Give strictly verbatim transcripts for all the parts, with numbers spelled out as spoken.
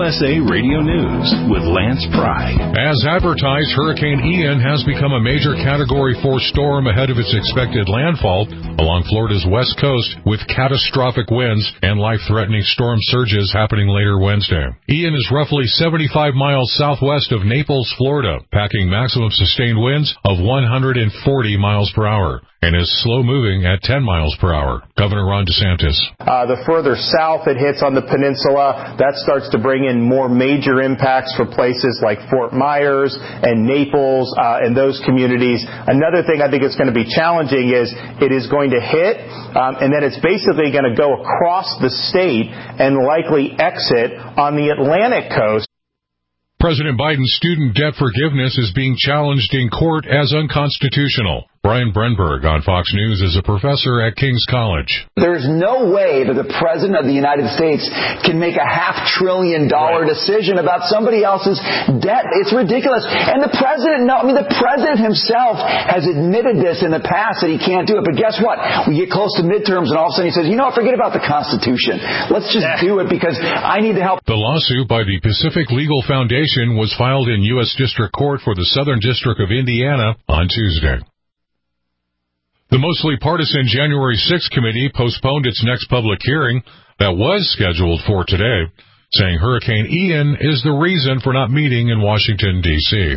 S A Radio News with Lance Pry. As advertised, Hurricane Ian has become a major Category four storm ahead of its expected landfall along Florida's west coast, with catastrophic winds and life-threatening storm surges happening later Wednesday. Ian is roughly seventy-five miles southwest of Naples, Florida, packing maximum sustained winds of one hundred forty miles per hour, and is slow-moving at ten miles per hour. Governor Ron DeSantis. Uh, the further south it hits on the peninsula, that starts to bring in more major impacts for places like Fort Myers and Naples uh, and those communities. Another thing I think is going to be challenging is it is going to hit, um, and then it's basically going to go across the state and likely exit on the Atlantic coast. President Biden's student debt forgiveness is being challenged in court as unconstitutional. Brian Brenberg on Fox News is a professor at King's College. There's no way that the President of the United States can make a half trillion dollar right. decision about somebody else's debt. It's ridiculous. And the President, no, I mean, the President himself has admitted this in the past that he can't do it. But guess what? We get close to midterms and all of a sudden he says, you know what, forget about the Constitution. Let's just do it because I need to help. The lawsuit by the Pacific Legal Foundation was filed in U S District Court for the Southern District of Indiana on Tuesday. The mostly partisan January sixth committee postponed its next public hearing that was scheduled for today, saying Hurricane Ian is the reason for not meeting in Washington, D C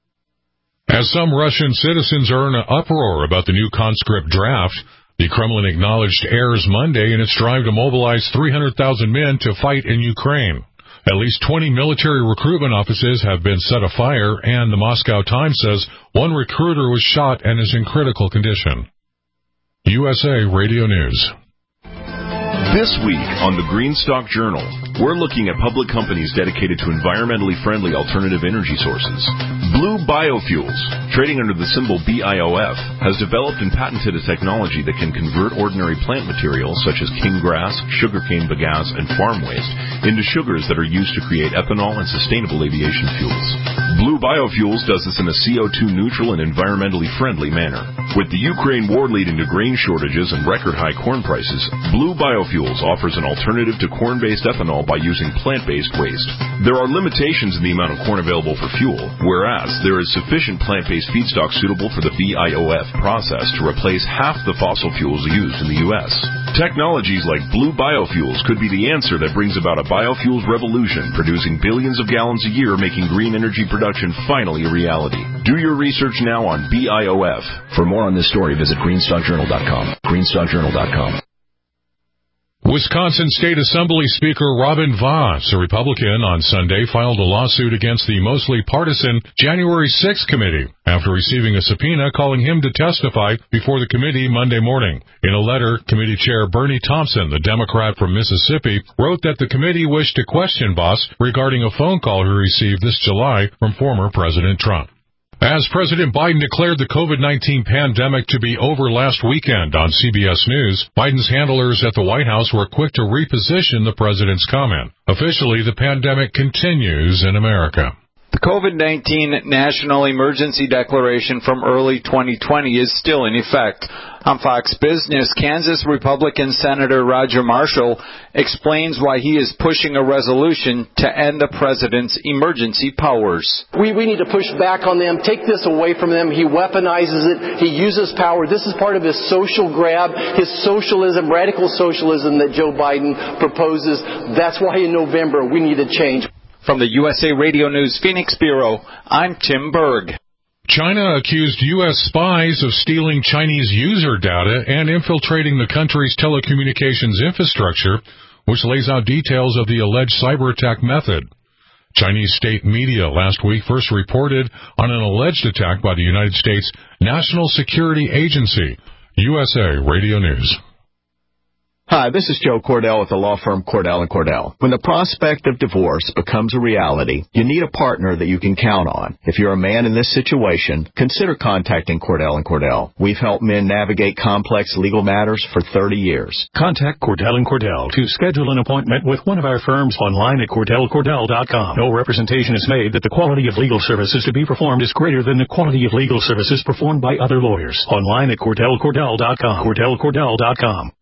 As some Russian citizens are in an uproar about the new conscript draft, the Kremlin acknowledged errors Monday in its drive to mobilize three hundred thousand men to fight in Ukraine. At least twenty military recruitment offices have been set afire, and the Moscow Times says one recruiter was shot and is in critical condition. U S A Radio News. This week on the Greenstock Journal, we're looking at public companies dedicated to environmentally friendly alternative energy sources. Blue Biofuels, trading under the symbol B I O F, has developed and patented a technology that can convert ordinary plant materials such as king grass, sugarcane bagasse, and farm waste into sugars that are used to create ethanol and sustainable aviation fuels. Blue Biofuels does this in a C O two neutral and environmentally friendly manner. With the Ukraine war leading to grain shortages and record-high corn prices, Blue Biofuels offers an alternative to corn-based ethanol by using plant-based waste. There are limitations in the amount of corn available for fuel, whereas there is sufficient plant-based feedstock suitable for the B I O F process to replace half the fossil fuels used in the U S. Technologies like Blue Biofuels could be the answer that brings about a biofuels revolution, producing billions of gallons a year, making green energy production finally a reality. Do your research now on B I O F. For more on this story, visit greenstock journal dot com. greenstock journal dot com. Wisconsin State Assembly Speaker Robin Vos, a Republican, on Sunday filed a lawsuit against the mostly partisan January sixth committee after receiving a subpoena calling him to testify before the committee Monday morning. In a letter, Committee Chair Bernie Thompson, the Democrat from Mississippi, wrote that the committee wished to question Vos regarding a phone call he received this July from former President Trump. As President Biden declared the COVID nineteen pandemic to be over last weekend on C B S News, Biden's handlers at the White House were quick to reposition the president's comment. Officially, the pandemic continues in America. The COVID nineteen national emergency declaration from early twenty twenty is still in effect. On Fox Business, Kansas Republican Senator Roger Marshall explains why he is pushing a resolution to end the president's emergency powers. We, we need to push back on them, take this away from them. He weaponizes it. He uses power. This is part of his social grab, his socialism, radical socialism that Joe Biden proposes. That's why in November we need a change. From the U S A Radio News Phoenix Bureau, I'm Tim Berg. China accused U S spies of stealing Chinese user data and infiltrating the country's telecommunications infrastructure, which lays out details of the alleged cyber attack method. Chinese state media last week first reported on an alleged attack by the United States National Security Agency. U S A Radio News. Hi, this is Joe Cordell with the law firm Cordell and Cordell. When the prospect of divorce becomes a reality, you need a partner that you can count on. If you're a man in this situation, consider contacting Cordell and Cordell. We've helped men navigate complex legal matters for thirty years. Contact Cordell and Cordell to schedule an appointment with one of our firms online at cordell cordell dot com. No representation is made that the quality of legal services to be performed is greater than the quality of legal services performed by other lawyers. Online at cordell cordell dot com. cordell cordell dot com.